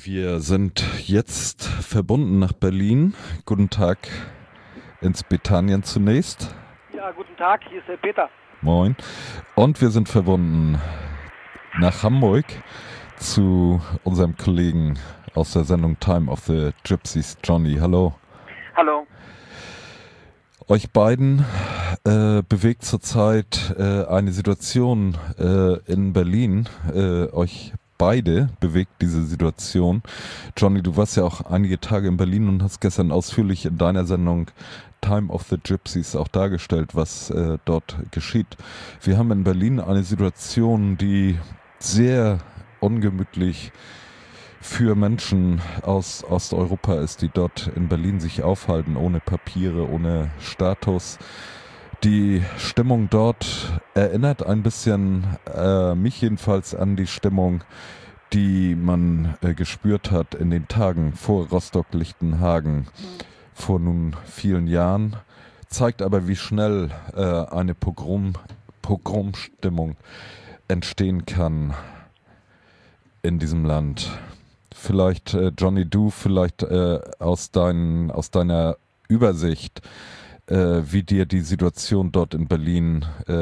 Wir sind jetzt verbunden nach Berlin. Guten Tag ins Bethanien zunächst. Ja, guten Tag, hier ist der Peter. Moin. Und wir sind verbunden nach Hamburg zu unserem Kollegen aus der Sendung Time of the Gypsies, Johnny. Hallo. Hallo. Euch beiden bewegt zurzeit eine Situation in Berlin. Euch beide bewegt diese Situation. Johnny, du warst ja auch einige Tage in Berlin und hast gestern ausführlich in deiner Sendung Time of the Gypsies auch dargestellt, was dort geschieht. Wir haben in Berlin eine Situation, die sehr ungemütlich für Menschen aus Osteuropa ist, die dort in Berlin sich aufhalten, ohne Papiere, ohne Status. Die Stimmung dort erinnert ein bisschen, mich jedenfalls, an die Stimmung, die man gespürt hat in den Tagen vor Rostock-Lichtenhagen vor nun vielen Jahren, zeigt aber, wie schnell eine Pogromstimmung entstehen kann in diesem Land. Vielleicht, Johnny, du vielleicht aus deiner Übersicht, wie dir die Situation dort in Berlin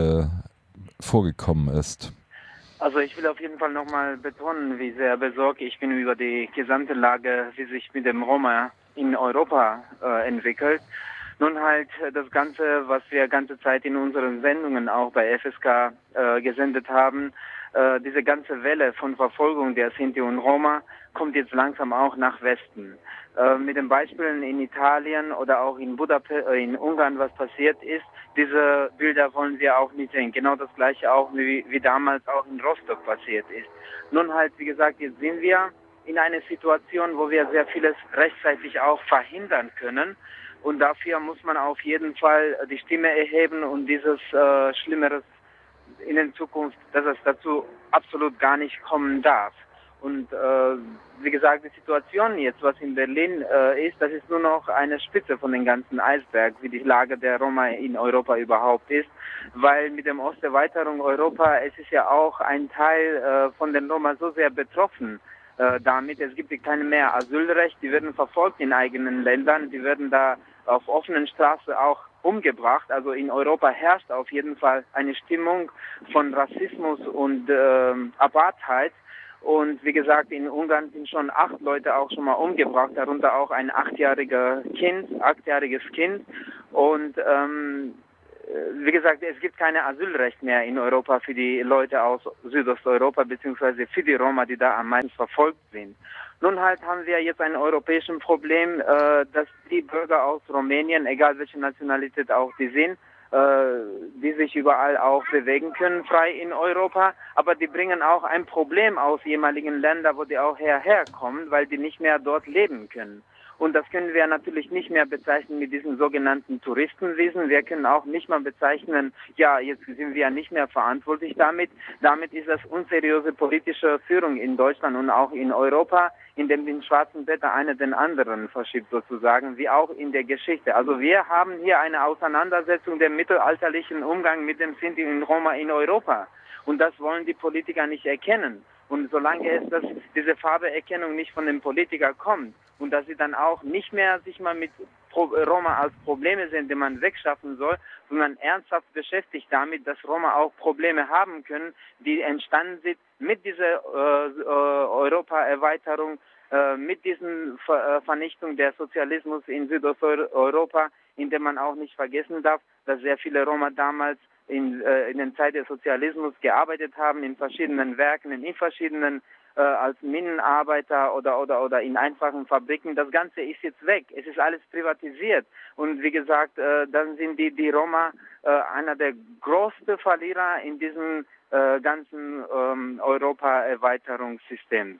vorgekommen ist. Also ich will auf jeden Fall nochmal betonen, wie sehr besorgt ich bin über die gesamte Lage, wie sich mit dem Roma in Europa entwickelt. Nun halt das Ganze, was wir ganze Zeit in unseren Sendungen auch bei FSK gesendet haben, diese ganze Welle von Verfolgung der Sinti und Roma kommt jetzt langsam auch nach Westen. Mit den Beispielen in Italien oder auch in Budapest, in Ungarn, was passiert ist, diese Bilder wollen wir auch nicht sehen. Genau das Gleiche auch wie damals auch in Rostock passiert ist. Nun halt, wie gesagt, jetzt sind wir in einer Situation, wo wir sehr vieles rechtzeitig auch verhindern können. Und dafür muss man auf jeden Fall die Stimme erheben und dieses Schlimmeres in der Zukunft, dass es dazu absolut gar nicht kommen darf. Und wie gesagt, die Situation jetzt, was in Berlin ist, das ist nur noch eine Spitze von den ganzen Eisberg, wie die Lage der Roma in Europa überhaupt ist. Weil mit der Osterweiterung Europa, es ist ja auch ein Teil von den Roma so sehr betroffen damit. Es gibt kein mehr Asylrecht, die werden verfolgt in eigenen Ländern, die werden da auf offenen Straßen auch umgebracht. Also in Europa herrscht auf jeden Fall eine Stimmung von Rassismus und Apartheid. Und wie gesagt, in Ungarn sind schon 8 Leute auch schon mal umgebracht, darunter auch ein 8-jähriges Kind. Und wie gesagt, es gibt kein Asylrecht mehr in Europa für die Leute aus Südosteuropa, beziehungsweise für die Roma, die da am meisten verfolgt sind. Nun halt haben wir jetzt ein europäisches Problem, dass die Bürger aus Rumänien, egal welche Nationalität auch die sind, die sich überall auch bewegen können, frei in Europa, aber die bringen auch ein Problem aus ehemaligen Ländern, wo die auch herkommen, weil die nicht mehr dort leben können. Und das können wir natürlich nicht mehr bezeichnen mit diesen sogenannten Touristenvisen. Wir können auch nicht mal bezeichnen, ja, jetzt sind wir nicht mehr verantwortlich damit. Damit ist das unseriöse politische Führung in Deutschland und auch in Europa, in dem den schwarzen Peter einer den anderen verschiebt sozusagen, wie auch in der Geschichte. Also wir haben hier eine Auseinandersetzung der mittelalterlichen Umgang mit dem Sinti und Roma in Europa. Und das wollen die Politiker nicht erkennen. Und solange diese Farbeerkennung nicht von den Politikern kommt und dass sie dann auch nicht mehr sich mal mit Roma als Probleme sehen, die man wegschaffen soll, sondern ernsthaft beschäftigt damit, dass Roma auch Probleme haben können, die entstanden sind mit dieser Europa-Erweiterung, mit diesen Vernichtung der Sozialismus in Südosteuropa, in dem man auch nicht vergessen darf, dass sehr viele Roma damals in der Zeit des Sozialismus gearbeitet haben, in verschiedenen Werken, in verschiedenen als Minenarbeiter oder in einfachen Fabriken. Das Ganze ist jetzt weg. Es ist alles privatisiert. Und wie gesagt, dann sind die Roma einer der größten Verlierer in diesem ganzen Europa-Erweiterungssystem.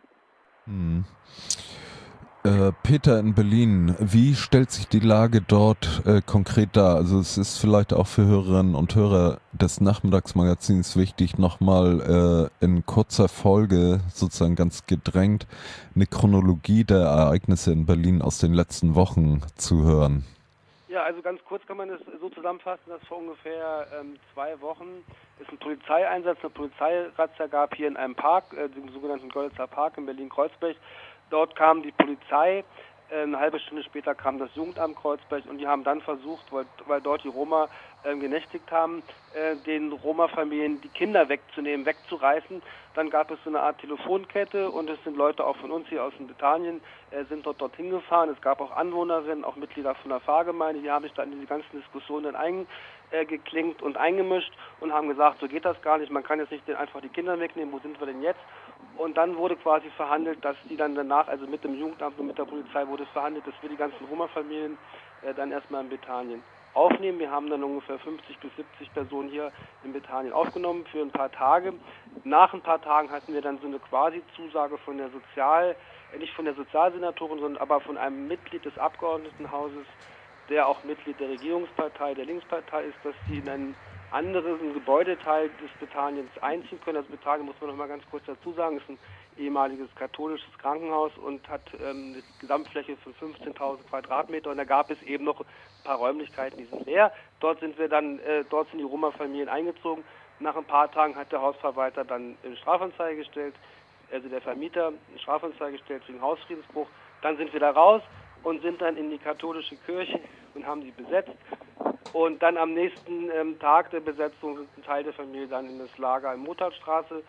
Peter in Berlin, wie stellt sich die Lage dort konkret dar? Also es ist vielleicht auch für Hörerinnen und Hörer des Nachmittagsmagazins wichtig, nochmal in kurzer Folge, sozusagen ganz gedrängt, eine Chronologie der Ereignisse in Berlin aus den letzten Wochen zu hören. Ja, also ganz kurz kann man es so zusammenfassen, dass vor ungefähr 2 Wochen es einen Polizeieinsatz, eine Polizeirazzia gab hier in einem Park, dem sogenannten Görlitzer Park in Berlin-Kreuzberg. Dort kam die Polizei, eine halbe Stunde später kam das Jugendamt Kreuzberg und die haben dann versucht, weil dort die Roma genächtigt haben, den Roma-Familien die Kinder wegzunehmen, wegzureißen. Dann gab es so eine Art Telefonkette und es sind Leute auch von uns hier aus Britannien, sind dorthin gefahren. Es gab auch Anwohnerinnen, auch Mitglieder von der Pfarrgemeinde, die haben sich dann in diese ganzen Diskussionen eingeklinkt und eingemischt und haben gesagt, so geht das gar nicht, man kann jetzt nicht einfach die Kinder wegnehmen, wo sind wir denn jetzt? Und dann wurde quasi verhandelt, dass die dann danach, also mit dem Jugendamt und mit der Polizei wurde verhandelt, dass wir die ganzen Roma-Familien dann erstmal in Britannien aufnehmen. Wir haben dann ungefähr 50 bis 70 Personen hier in Britannien aufgenommen für ein paar Tage. Nach ein paar Tagen hatten wir dann so eine Quasi-Zusage von der nicht von der Sozialsenatorin, sondern aber von einem Mitglied des Abgeordnetenhauses, der auch Mitglied der Regierungspartei, der Linkspartei ist, dass sie in einen anderen Gebäudeteil des Britanniens einziehen können. Das Britannien, muss man noch mal ganz kurz dazu sagen, ist ein ehemaliges katholisches Krankenhaus und hat eine Gesamtfläche von 15.000 Quadratmeter und da gab es eben noch ein paar Räumlichkeiten, die sind leer. Dort sind die Roma-Familien eingezogen. Nach ein paar Tagen hat der Hausverwalter dann eine Strafanzeige gestellt, also der Vermieter eine Strafanzeige gestellt wegen Hausfriedensbruch. Dann sind wir da raus und sind dann in die katholische Kirche und haben sie besetzt. Und dann am nächsten Tag der Besetzung sind ein Teil der Familie dann in das Lager in Mothalstraße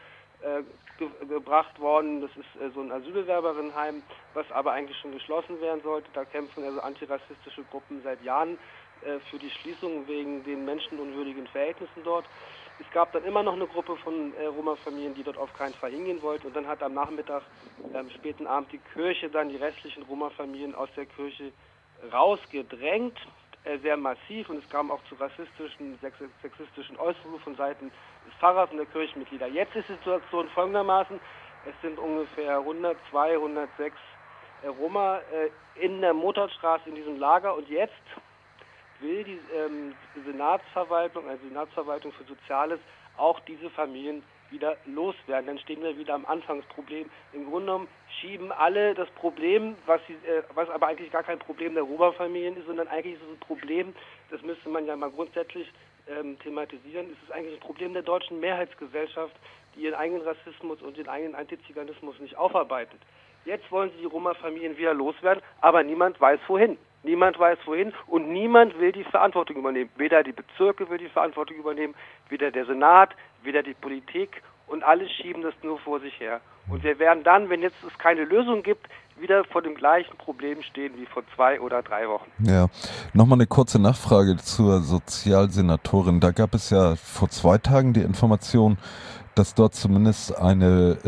gebracht worden. Das ist so ein Asylbewerberinnenheim, was aber eigentlich schon geschlossen werden sollte. Da kämpfen also antirassistische Gruppen seit Jahren für die Schließung wegen den menschenunwürdigen Verhältnissen dort. Es gab dann immer noch eine Gruppe von Roma-Familien, die dort auf keinen Fall hingehen wollten. Und dann hat am Nachmittag, späten Abend die Kirche dann die restlichen Roma-Familien aus der Kirche rausgedrängt, sehr massiv. Und es kam auch zu rassistischen, sexistischen Äußerungen von Seiten des Pfarrers und der Kirchenmitglieder. Jetzt ist die Situation folgendermaßen. Es sind ungefähr 102, 106 Roma in der Mothalstraße in diesem Lager. Und jetzt will die Senatsverwaltung, also die Senatsverwaltung für Soziales, auch diese Familien wieder loswerden. Dann stehen wir wieder am Anfangsproblem. Im Grunde genommen schieben alle das Problem, was aber eigentlich gar kein Problem der Roma-Familien ist, sondern eigentlich ist es ein Problem, das müsste man ja mal grundsätzlich thematisieren, es ist eigentlich ein Problem der deutschen Mehrheitsgesellschaft, die ihren eigenen Rassismus und den eigenen Antiziganismus nicht aufarbeitet. Jetzt wollen sie die Roma-Familien wieder loswerden, aber niemand weiß wohin. Niemand weiß wohin und niemand will die Verantwortung übernehmen. Weder die Bezirke will die Verantwortung übernehmen, weder der Senat, weder die Politik und alle schieben das nur vor sich her. Und wir werden dann, wenn jetzt es keine Lösung gibt, wieder vor dem gleichen Problem stehen wie vor 2 oder 3 Wochen. Ja, nochmal eine kurze Nachfrage zur Sozialsenatorin. Da gab es ja vor 2 Tagen die Information, dass dort zumindest eine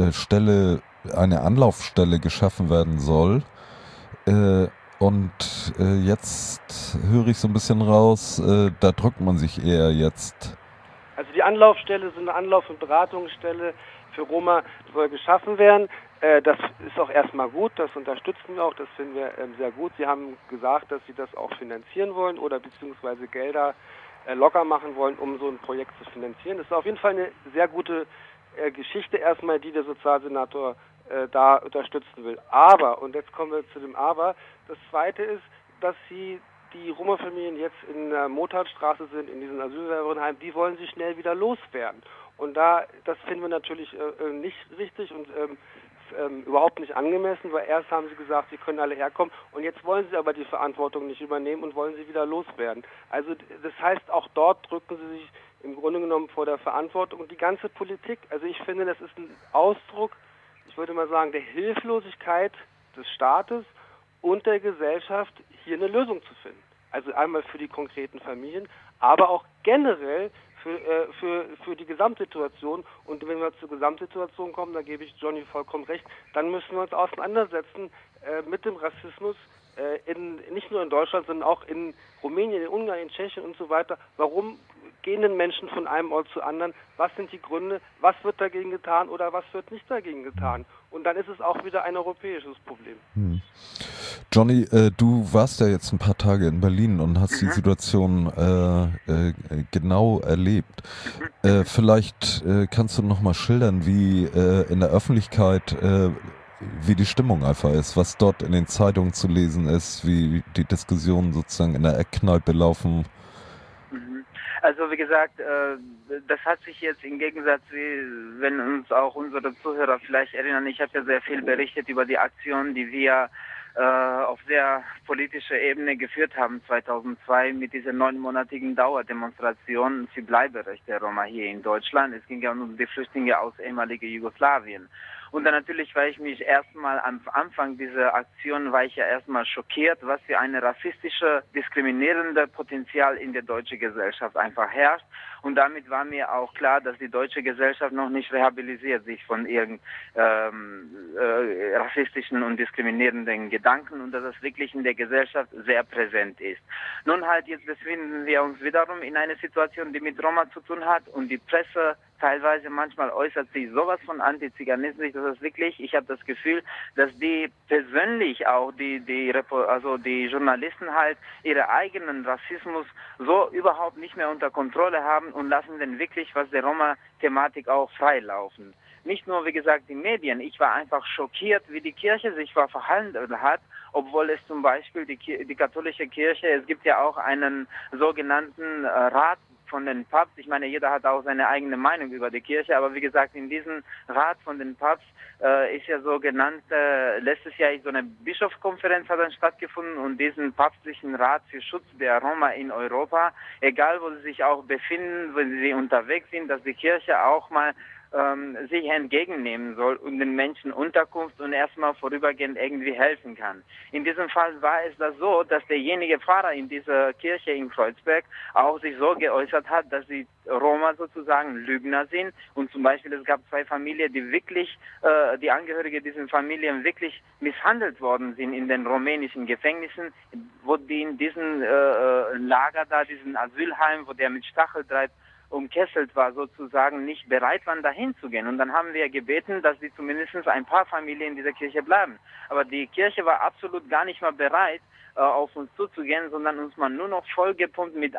Anlaufstelle geschaffen werden soll. Und jetzt höre ich so ein bisschen raus, da drückt man sich eher jetzt. Also die Anlaufstelle ist eine Anlauf- und Beratungsstelle für Roma, soll geschaffen werden. Das ist auch erstmal gut, das unterstützen wir auch, das finden wir sehr gut. Sie haben gesagt, dass Sie das auch finanzieren wollen oder beziehungsweise Gelder locker machen wollen, um so ein Projekt zu finanzieren. Das ist auf jeden Fall eine sehr gute Geschichte erstmal, die der Sozialsenator da unterstützen will. Aber, und jetzt kommen wir zu dem Aber, das Zweite ist, dass die Roma-Familien jetzt in der Mothalstraße sind, in diesem Asylbewerberinnenheim, die wollen sie schnell wieder loswerden. Und das finden wir natürlich nicht richtig und überhaupt nicht angemessen, weil erst haben sie gesagt, sie können alle herkommen und jetzt wollen sie aber die Verantwortung nicht übernehmen und wollen sie wieder loswerden. Also das heißt, auch dort drücken sie sich im Grunde genommen vor der Verantwortung und die ganze Politik, also ich finde, das ist ein Ausdruck, ich würde mal sagen, der Hilflosigkeit des Staates und der Gesellschaft, hier eine Lösung zu finden. Also einmal für die konkreten Familien, aber auch generell für die Gesamtsituation. Und wenn wir zur Gesamtsituation kommen, da gebe ich Johnny vollkommen recht, dann müssen wir uns auseinandersetzen mit dem Rassismus, nicht nur in Deutschland, sondern auch in Rumänien, in Ungarn, in Tschechien und so weiter. Warum gehen denn Menschen von einem Ort zu anderen? Was sind die Gründe? Was wird dagegen getan oder was wird nicht dagegen getan? Und dann ist es auch wieder ein europäisches Problem. Johnny, du warst ja jetzt ein paar Tage in Berlin und hast die Situation genau erlebt. Vielleicht kannst du noch mal schildern, wie in der Öffentlichkeit wie die Stimmung einfach ist, was dort in den Zeitungen zu lesen ist, wie die Diskussionen sozusagen in der Eckkneipe laufen. Also wie gesagt, das hat sich jetzt im Gegensatz, wie wenn uns auch unsere Zuhörer vielleicht erinnern, ich habe ja sehr viel berichtet über die Aktion, die wir auf sehr politischer Ebene geführt haben 2002 mit dieser 9-monatigen Dauerdemonstration für Bleiberecht der Roma hier in Deutschland. Es ging ja um die Flüchtlinge aus ehemaligen Jugoslawien. Und dann natürlich war ich mich erstmal am Anfang dieser Aktion, war ich ja erstmal schockiert, was für eine rassistische, diskriminierende Potenzial in der deutschen Gesellschaft einfach herrscht. Und damit war mir auch klar, dass die deutsche Gesellschaft noch nicht rehabilitiert sich von ihren rassistischen und diskriminierenden Gedanken und dass es wirklich in der Gesellschaft sehr präsent ist. Nun halt, jetzt befinden wir uns wiederum in einer Situation, die mit Roma zu tun hat und die Presse teilweise manchmal äußert sich sowas von antiziganistisch, dass es wirklich, ich habe das Gefühl, dass die persönlich auch die Journalisten halt ihren eigenen Rassismus so überhaupt nicht mehr unter Kontrolle haben und lassen dann wirklich, was der Roma-Thematik auch freilaufen. Nicht nur, wie gesagt, die Medien. Ich war einfach schockiert, wie die Kirche sich verhalten hat, obwohl es zum Beispiel die katholische Kirche, es gibt ja auch einen sogenannten Rat von den Papst. Ich meine, jeder hat auch seine eigene Meinung über die Kirche, aber wie gesagt, in diesem Rat von den Papst ist ja so genannt, letztes Jahr so eine Bischofskonferenz hat dann stattgefunden und diesen päpstlichen Rat für Schutz der Roma in Europa, egal wo sie sich auch befinden, wenn sie unterwegs sind, dass die Kirche auch mal sich entgegennehmen soll und den Menschen Unterkunft und erstmal vorübergehend irgendwie helfen kann. In diesem Fall war es das so, dass derjenige Pfarrer in dieser Kirche in Kreuzberg auch sich so geäußert hat, dass die Roma sozusagen Lügner sind und zum Beispiel es gab 2 Familien, die wirklich, die Angehörige dieser Familien wirklich misshandelt worden sind in den rumänischen Gefängnissen, wo die in diesem Lager da, diesen Asylheim, wo der mit Stacheldraht umkesselt war, sozusagen nicht bereit waren, dahin zu gehen. Und dann haben wir gebeten, dass sie zumindest ein paar Familien in dieser Kirche bleiben. Aber die Kirche war absolut gar nicht mal bereit, auf uns zuzugehen, sondern uns mal nur noch vollgepumpt mit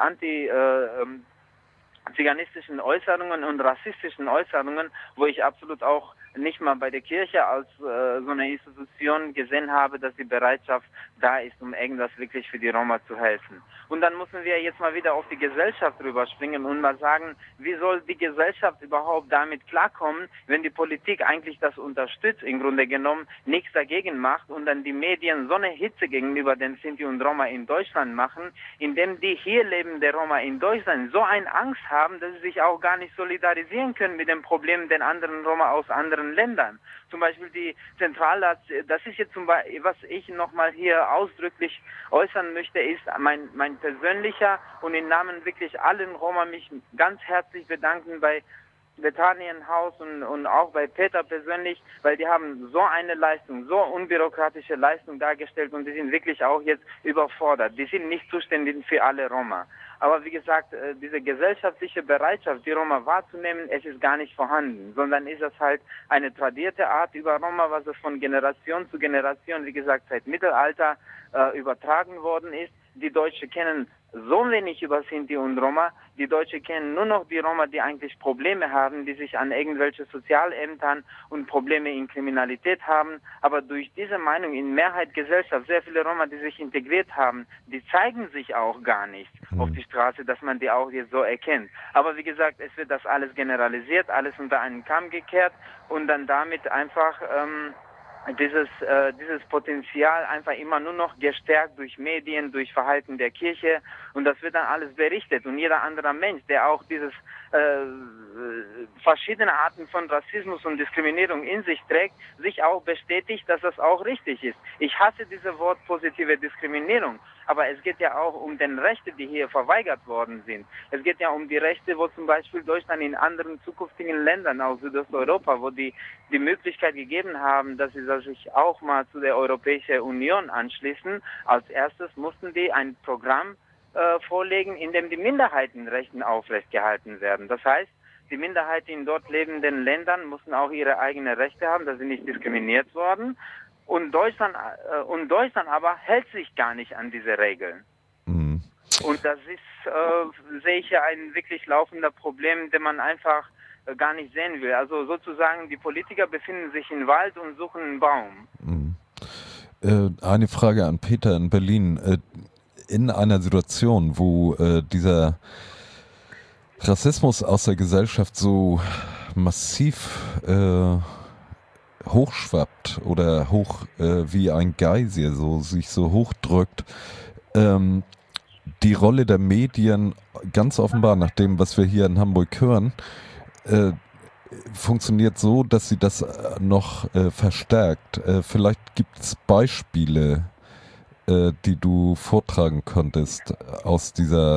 ziganistischen Äußerungen und rassistischen Äußerungen, wo ich absolut auch nicht mal bei der Kirche als so eine Institution gesehen habe, dass die Bereitschaft da ist, um irgendwas wirklich für die Roma zu helfen. Und dann müssen wir jetzt mal wieder auf die Gesellschaft rüberspringen und mal sagen, wie soll die Gesellschaft überhaupt damit klarkommen, wenn die Politik eigentlich das unterstützt, im Grunde genommen nichts dagegen macht und dann die Medien so eine Hitze gegenüber den Sinti und Roma in Deutschland machen, indem die hier lebende Roma in Deutschland so eine Angst haben, dass sie sich auch gar nicht solidarisieren können mit den Problemen der anderen Roma aus anderen Ländern. Zum Beispiel die Zentralrat, das ist jetzt zum Beispiel, was ich nochmal hier ausdrücklich äußern möchte, ist mein persönlicher und im Namen wirklich allen Roma mich ganz herzlich bedanken bei Betanienhaus und auch bei Peter persönlich, weil die haben so eine Leistung, so unbürokratische Leistung dargestellt und die sind wirklich auch jetzt überfordert. Die sind nicht zuständig für alle Roma. Aber wie gesagt, diese gesellschaftliche Bereitschaft, die Roma wahrzunehmen, es ist gar nicht vorhanden, sondern ist es halt eine tradierte Art über Roma, was es von Generation zu Generation, wie gesagt, seit Mittelalter übertragen worden ist. Die Deutschen kennen so wenig über Sinti und Roma. Die Deutschen kennen nur noch die Roma, die eigentlich Probleme haben, die sich an irgendwelche Sozialämtern und Probleme in Kriminalität haben. Aber durch diese Meinung in Mehrheit Gesellschaft, sehr viele Roma, die sich integriert haben, die zeigen sich auch gar nicht auf die Straße, dass man die auch jetzt so erkennt. Aber wie gesagt, es wird das alles generalisiert, alles unter einen Kamm gekehrt und dann damit einfach dieses Potenzial einfach immer nur noch gestärkt durch Medien, durch Verhalten der Kirche und das wird dann alles berichtet und jeder andere Mensch, der auch dieses verschiedene Arten von Rassismus und Diskriminierung in sich trägt, sich auch bestätigt, dass das auch richtig ist. Ich hasse dieses Wort positive Diskriminierung, aber es geht ja auch um den Rechte, die hier verweigert worden sind. Es geht ja um die Rechte, wo zum Beispiel Deutschland in anderen zukünftigen Ländern aus Südosteuropa, wo die Möglichkeit gegeben haben, dass sie sich auch mal zu der Europäischen Union anschließen. Als erstes mussten die ein Programm vorlegen, in dem die Minderheitenrechte aufrechtgehalten werden. Das heißt, die Minderheiten in dort lebenden Ländern müssen auch ihre eigenen Rechte haben, dass sie nicht diskriminiert worden. Und Deutschland aber hält sich gar nicht an diese Regeln. Und das ist, sehe ich ja, ein wirklich laufender Problem, dem man einfach gar nicht sehen will. Also sozusagen, die Politiker befinden sich im Wald und suchen einen Baum. Eine Frage an Peter in Berlin. In einer Situation, wo dieser Rassismus aus der Gesellschaft so massiv hochschwappt oder wie ein Geysir sich so hochdrückt, die Rolle der Medien ganz offenbar, nach dem, was wir hier in Hamburg hören, funktioniert so, dass sie das noch verstärkt. Vielleicht gibt es Beispiele, die du vortragen könntest aus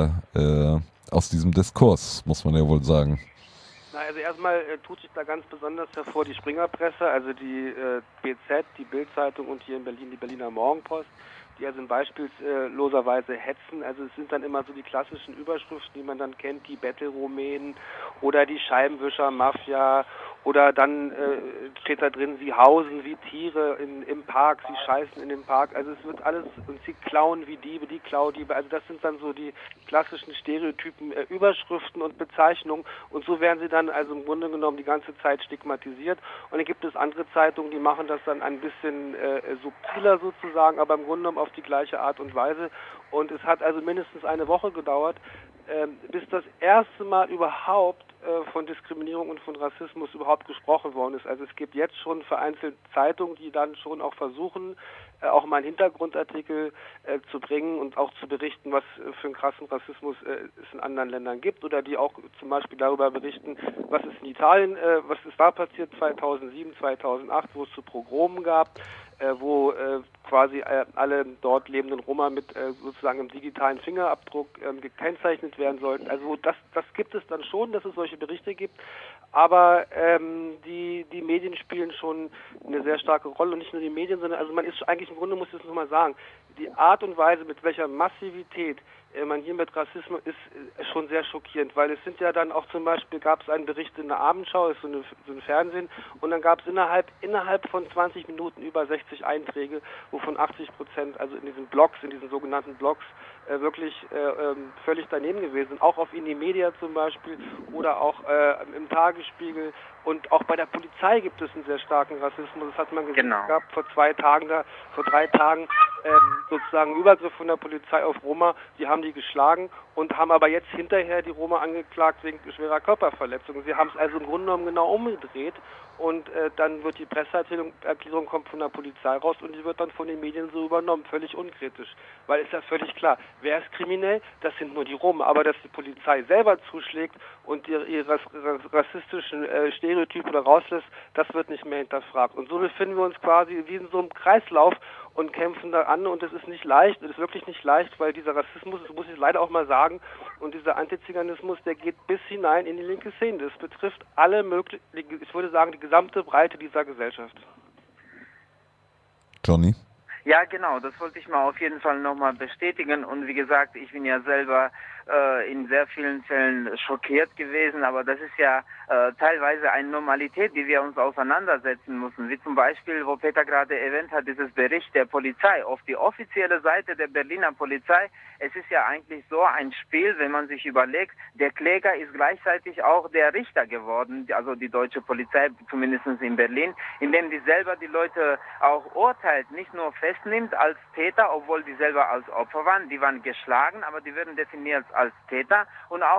diesem Diskurs, muss man ja wohl sagen. Na, also erstmal tut sich da ganz besonders hervor die Springerpresse, also die BZ, die Bild-Zeitung und hier in Berlin die Berliner Morgenpost, die also in beispielloser Weise hetzen. Also es sind dann immer so die klassischen Überschriften, die man dann kennt, die Bettelrumänen oder die Scheibenwischer-Mafia, oder dann steht da drin, sie hausen wie Tiere im Park, sie scheißen in den Park. Also es wird alles, und sie klauen wie Diebe, die Klaudiebe. Also das sind dann so die klassischen Stereotypen, Überschriften und Bezeichnungen. Und so werden sie dann also im Grunde genommen die ganze Zeit stigmatisiert. Und dann gibt es andere Zeitungen, die machen das dann ein bisschen subtiler sozusagen, aber im Grunde genommen auf die gleiche Art und Weise. Und es hat also mindestens eine Woche gedauert, bis das erste Mal überhaupt von Diskriminierung und von Rassismus überhaupt gesprochen worden ist. Also es gibt jetzt schon vereinzelt Zeitungen, die dann schon auch versuchen, auch mal einen Hintergrundartikel zu bringen und auch zu berichten, was für einen krassen Rassismus es in anderen Ländern gibt, oder die auch zum Beispiel darüber berichten, was ist in Italien, was ist da passiert 2007, 2008, wo es zu Pogromen gab, wo quasi alle dort lebenden Roma mit sozusagen einem digitalen Fingerabdruck gekennzeichnet werden sollten. Also das gibt es dann schon, dass es solche Berichte gibt, aber die Medien spielen schon eine sehr starke Rolle, und nicht nur die Medien, sondern also man ist eigentlich im Grunde, muss ich es nochmal sagen, die Art und Weise, mit welcher Massivität man hier mit Rassismus ist schon sehr schockierend, weil es sind ja dann auch zum Beispiel, gab es einen Bericht in der Abendschau, ist so ein Fernsehen, und dann gab es innerhalb von 20 Minuten über 60 Einträge, wovon 80%, also in diesen sogenannten Blogs, wirklich völlig daneben gewesen sind. Auch auf Indie-Media zum Beispiel oder auch im Tagesspiegel, und auch bei der Polizei gibt es einen sehr starken Rassismus. Das hat man gesehen, Genau. Es gab vor 3 Tagen sozusagen Übergriff von der Polizei auf Roma. Die haben die geschlagen und haben aber jetzt hinterher die Roma angeklagt wegen schwerer Körperverletzung. Sie haben es also im Grunde genommen genau umgedreht, und dann wird die Presseerklärung kommt von der Polizei raus und die wird dann von den Medien so übernommen, völlig unkritisch. Weil ist ja völlig klar, wer ist kriminell? Das sind nur die Roma. Aber dass die Polizei selber zuschlägt und ihre rassistischen Stereotype oder rauslässt, das wird nicht mehr hinterfragt. Und so befinden wir uns quasi wie in so einem Kreislauf und kämpfen da an, und es ist nicht leicht, es ist wirklich nicht leicht, weil dieser Rassismus, das muss ich leider auch mal sagen, und dieser Antiziganismus, der geht bis hinein in die linke Szene. Das betrifft alle möglichen, ich würde sagen, die gesamte Breite dieser Gesellschaft. Johnny? Ja, genau, das wollte ich mal auf jeden Fall nochmal bestätigen, und wie gesagt, ich bin ja selber in sehr vielen Fällen schockiert gewesen, aber das ist ja teilweise eine Normalität, die wir uns auseinandersetzen müssen, wie zum Beispiel, wo Peter gerade erwähnt hat, dieses Bericht der Polizei auf die offizielle Seite der Berliner Polizei. Es ist ja eigentlich so ein Spiel, wenn man sich überlegt, der Kläger ist gleichzeitig auch der Richter geworden, also die deutsche Polizei, zumindest in Berlin, indem die selber die Leute auch urteilt, nicht nur festnimmt als Täter, obwohl die selber als Opfer waren, die waren geschlagen, aber die werden definiert als Täter, und auch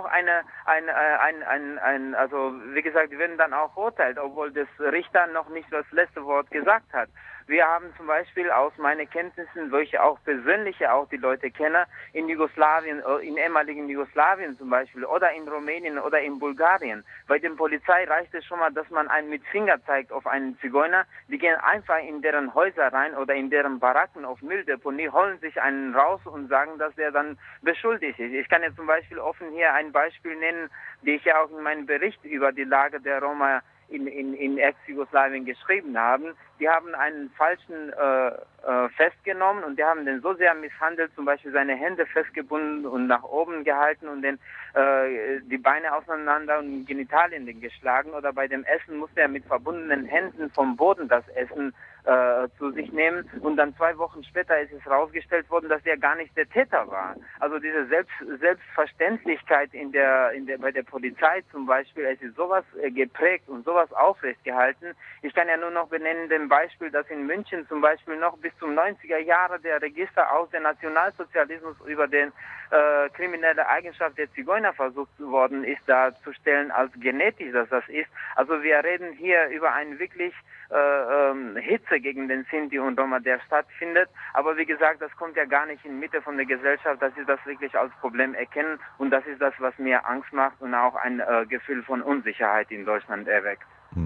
also wie gesagt, die werden dann auch verurteilt, obwohl das Richter noch nicht das letzte Wort gesagt hat. Wir haben zum Beispiel aus meinen Kenntnissen, wo ich auch persönlich auch die Leute kenne, in Jugoslawien, in ehemaligen Jugoslawien zum Beispiel, oder in Rumänien oder in Bulgarien. Bei der Polizei reicht es schon mal, dass man einen mit Finger zeigt auf einen Zigeuner. Die gehen einfach in deren Häuser rein oder in deren Baracken auf Mülldeponie, holen sich einen raus und sagen, dass der dann beschuldigt ist. Ich kann jetzt zum Beispiel offen hier ein Beispiel nennen, die ich ja auch in meinem Bericht über die Lage der Roma in Ex-Jugoslawien geschrieben haben. Die haben einen Falschen festgenommen, und die haben den so sehr misshandelt, zum Beispiel seine Hände festgebunden und nach oben gehalten und die Beine auseinander und Genitalien geschlagen, oder bei dem Essen musste er mit verbundenen Händen vom Boden das Essen zu sich nehmen, und dann 2 Wochen später ist es herausgestellt worden, dass er gar nicht der Täter war. Also diese Selbstverständlichkeit bei der Polizei zum Beispiel, es ist sowas geprägt und sowas aufrecht gehalten. Ich kann ja nur noch benennen dem Beispiel, dass in München zum Beispiel noch bis zum 90er Jahre der Register aus dem Nationalsozialismus über den kriminelle Eigenschaft der Zigeuner versucht worden ist darzustellen, als genetisch das ist. Also wir reden hier über einen wirklich Hitze gegen den Sinti und Roma, der stattfindet. Aber wie gesagt, das kommt ja gar nicht in Mitte von der Gesellschaft, dass sie das wirklich als Problem erkennen, und das ist das, was mir Angst macht und auch ein Gefühl von Unsicherheit in Deutschland erweckt.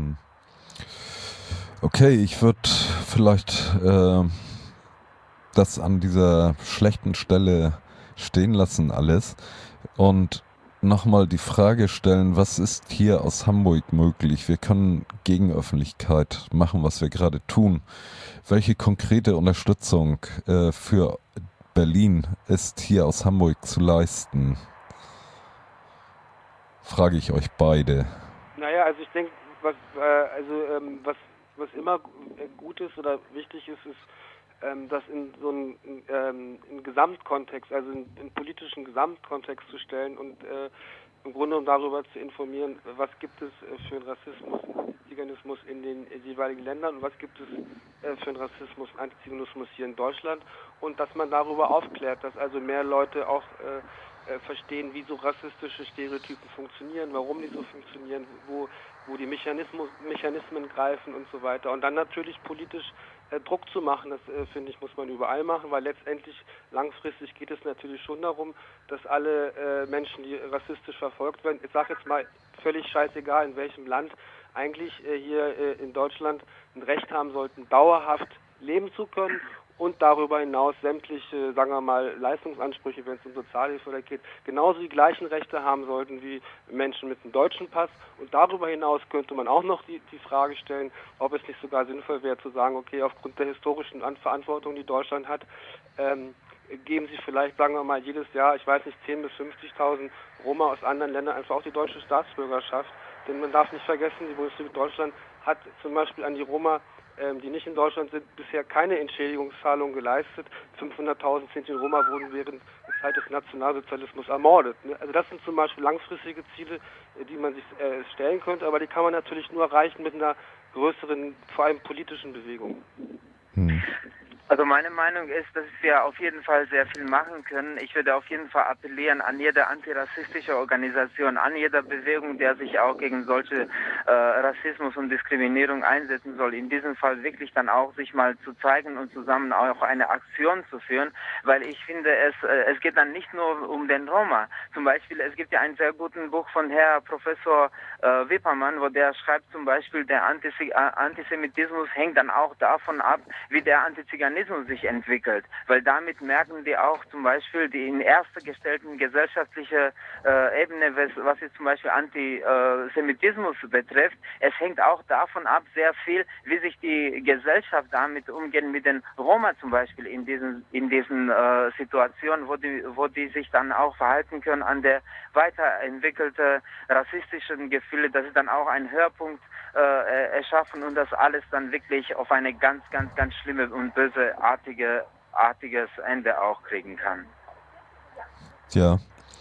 Okay, ich würde vielleicht das an dieser schlechten Stelle stehen lassen alles und nochmal die Frage stellen, was ist hier aus Hamburg möglich? Wir können Gegenöffentlichkeit machen, was wir gerade tun. Welche konkrete Unterstützung für Berlin ist hier aus Hamburg zu leisten? Frage ich euch beide. Naja, also ich denke, was immer gut ist oder wichtig ist, das in so einen Gesamtkontext, also in politischen Gesamtkontext zu stellen und im Grunde genommen darüber zu informieren, was gibt es für einen Rassismus, Ziganismus in den jeweiligen Ländern und was gibt es für einen Rassismus, Antiziganismus hier in Deutschland, und dass man darüber aufklärt, dass also mehr Leute auch verstehen, wie so rassistische Stereotypen funktionieren, warum die so funktionieren, wo die Mechanismen greifen und so weiter. Und dann natürlich politisch Druck zu machen, das finde ich, muss man überall machen, weil letztendlich langfristig geht es natürlich schon darum, dass alle Menschen, die rassistisch verfolgt werden, ich sage jetzt mal völlig scheißegal in welchem Land, eigentlich hier in Deutschland ein Recht haben sollten, dauerhaft leben zu können und darüber hinaus sämtliche, sagen wir mal, Leistungsansprüche, wenn es um Sozialhilfe geht, genauso die gleichen Rechte haben sollten wie Menschen mit einem deutschen Pass. Und darüber hinaus könnte man auch noch die Frage stellen, ob es nicht sogar sinnvoll wäre zu sagen, okay, aufgrund der historischen Verantwortung, die Deutschland hat, geben sie vielleicht, sagen wir mal, jedes Jahr, ich weiß nicht, 10.000 bis 50.000 Roma aus anderen Ländern einfach auch die deutsche Staatsbürgerschaft. Denn man darf nicht vergessen, die Bundesrepublik Deutschland hat zum Beispiel an die Roma, die nicht in Deutschland sind, bisher keine Entschädigungszahlung geleistet. 500.000 Sinti und Roma wurden während der Zeit des Nationalsozialismus ermordet. Also das sind zum Beispiel langfristige Ziele, die man sich stellen könnte, aber die kann man natürlich nur erreichen mit einer größeren, vor allem politischen Bewegung. Also meine Meinung ist, dass wir auf jeden Fall sehr viel machen können. Ich würde auf jeden Fall appellieren an jede antirassistische Organisation, an jeder Bewegung, der sich auch gegen solche Rassismus und Diskriminierung einsetzen soll, in diesem Fall wirklich dann auch sich mal zu zeigen und zusammen auch eine Aktion zu führen, weil ich finde, es geht dann nicht nur um den Roma. Zum Beispiel, es gibt ja ein sehr gutes Buch von Herr Professor Wippermann, wo der schreibt zum Beispiel, der Antisemitismus hängt dann auch davon ab, wie der Antiziganismus sich entwickelt, weil damit merken die auch zum Beispiel die in erster gestellten gesellschaftliche Ebene, was jetzt zum Beispiel Antisemitismus betrifft, es hängt auch davon ab sehr viel, wie sich die Gesellschaft damit umgeht, mit den Roma zum Beispiel in diesen Situationen, wo die sich dann auch verhalten können an der weiterentwickelte rassistischen Gefühle, dass sie dann auch einen Höhepunkt erschaffen und das alles dann wirklich auf eine ganz, ganz, ganz schlimme und böseartiges Ende auch kriegen kann. Ja.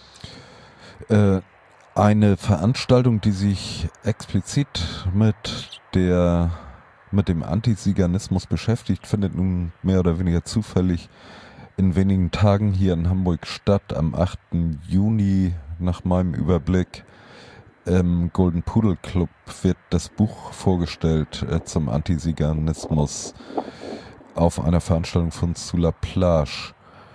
Eine Veranstaltung, die sich explizit mit dem Antiziganismus beschäftigt, findet nun mehr oder weniger zufällig in wenigen Tagen hier in Hamburg statt. Am 8. Juni, nach meinem Überblick, im Golden Pudel Club wird das Buch vorgestellt zum Antiziganismus auf einer Veranstaltung von Sous la Plage.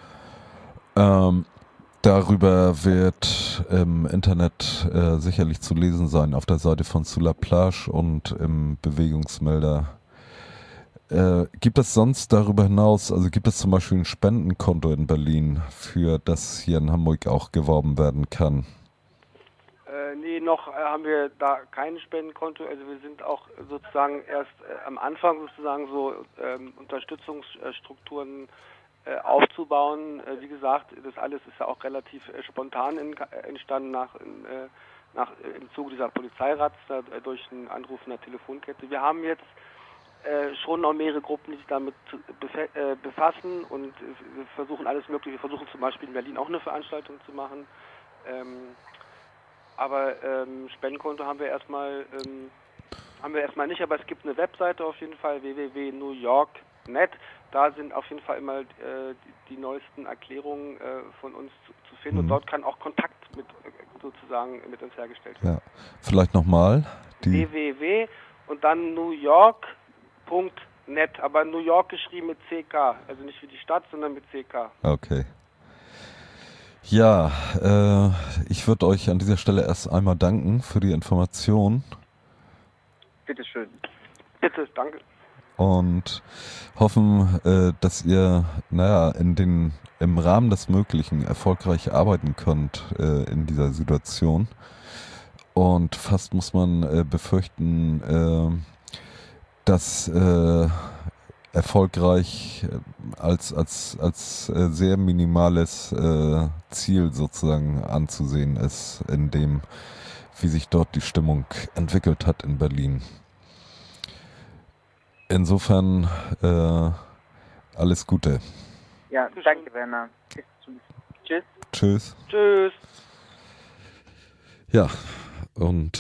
Darüber wird im Internet sicherlich zu lesen sein, auf der Seite von Sous la Plage und im Bewegungsmelder. Gibt es sonst darüber hinaus, also gibt es zum Beispiel ein Spendenkonto in Berlin, für das hier in Hamburg auch geworben werden kann? Nee, noch haben wir da kein Spendenkonto. Also wir sind auch sozusagen erst am Anfang sozusagen so Unterstützungsstrukturen aufzubauen. Wie gesagt, das alles ist ja auch relativ spontan entstanden im Zuge dieser Polizeirazzia durch einen Anruf in der Telefonkette. Wir haben jetzt schon noch mehrere Gruppen, die sich damit befassen und wir versuchen alles Mögliche. Wir versuchen zum Beispiel in Berlin auch eine Veranstaltung zu machen. Aber Spendenkonto haben wir erstmal nicht, aber es gibt eine Webseite auf jeden Fall, www.newyork.net. Da sind auf jeden Fall immer die neuesten Erklärungen von uns zu finden und dort kann auch Kontakt mit uns hergestellt werden. Ja. Vielleicht nochmal www. und dann newyork.net, aber New York geschrieben mit CK, also nicht wie die Stadt, sondern mit CK. Okay. Ja, ich würde euch an dieser Stelle erst einmal danken für die Information. Bitteschön. Bitte, danke. Und hoffen, dass ihr im Rahmen des Möglichen erfolgreich arbeiten könnt in dieser Situation. Und fast muss man befürchten, dass erfolgreich als sehr minimales Ziel sozusagen anzusehen ist, in dem, wie sich dort die Stimmung entwickelt hat in Berlin. Insofern alles Gute. Ja, danke, Werner. Tschüss. Tschüss. Tschüss. Ja, und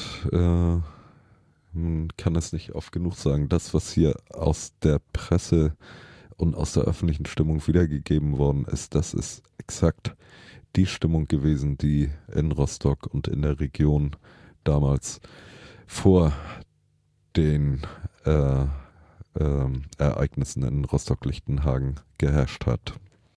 man kann es nicht oft genug sagen, das, was hier aus der Presse und aus der öffentlichen Stimmung wiedergegeben worden ist, das ist exakt die Stimmung gewesen, die in Rostock und in der Region damals vor den Ereignissen in Rostock-Lichtenhagen geherrscht hat.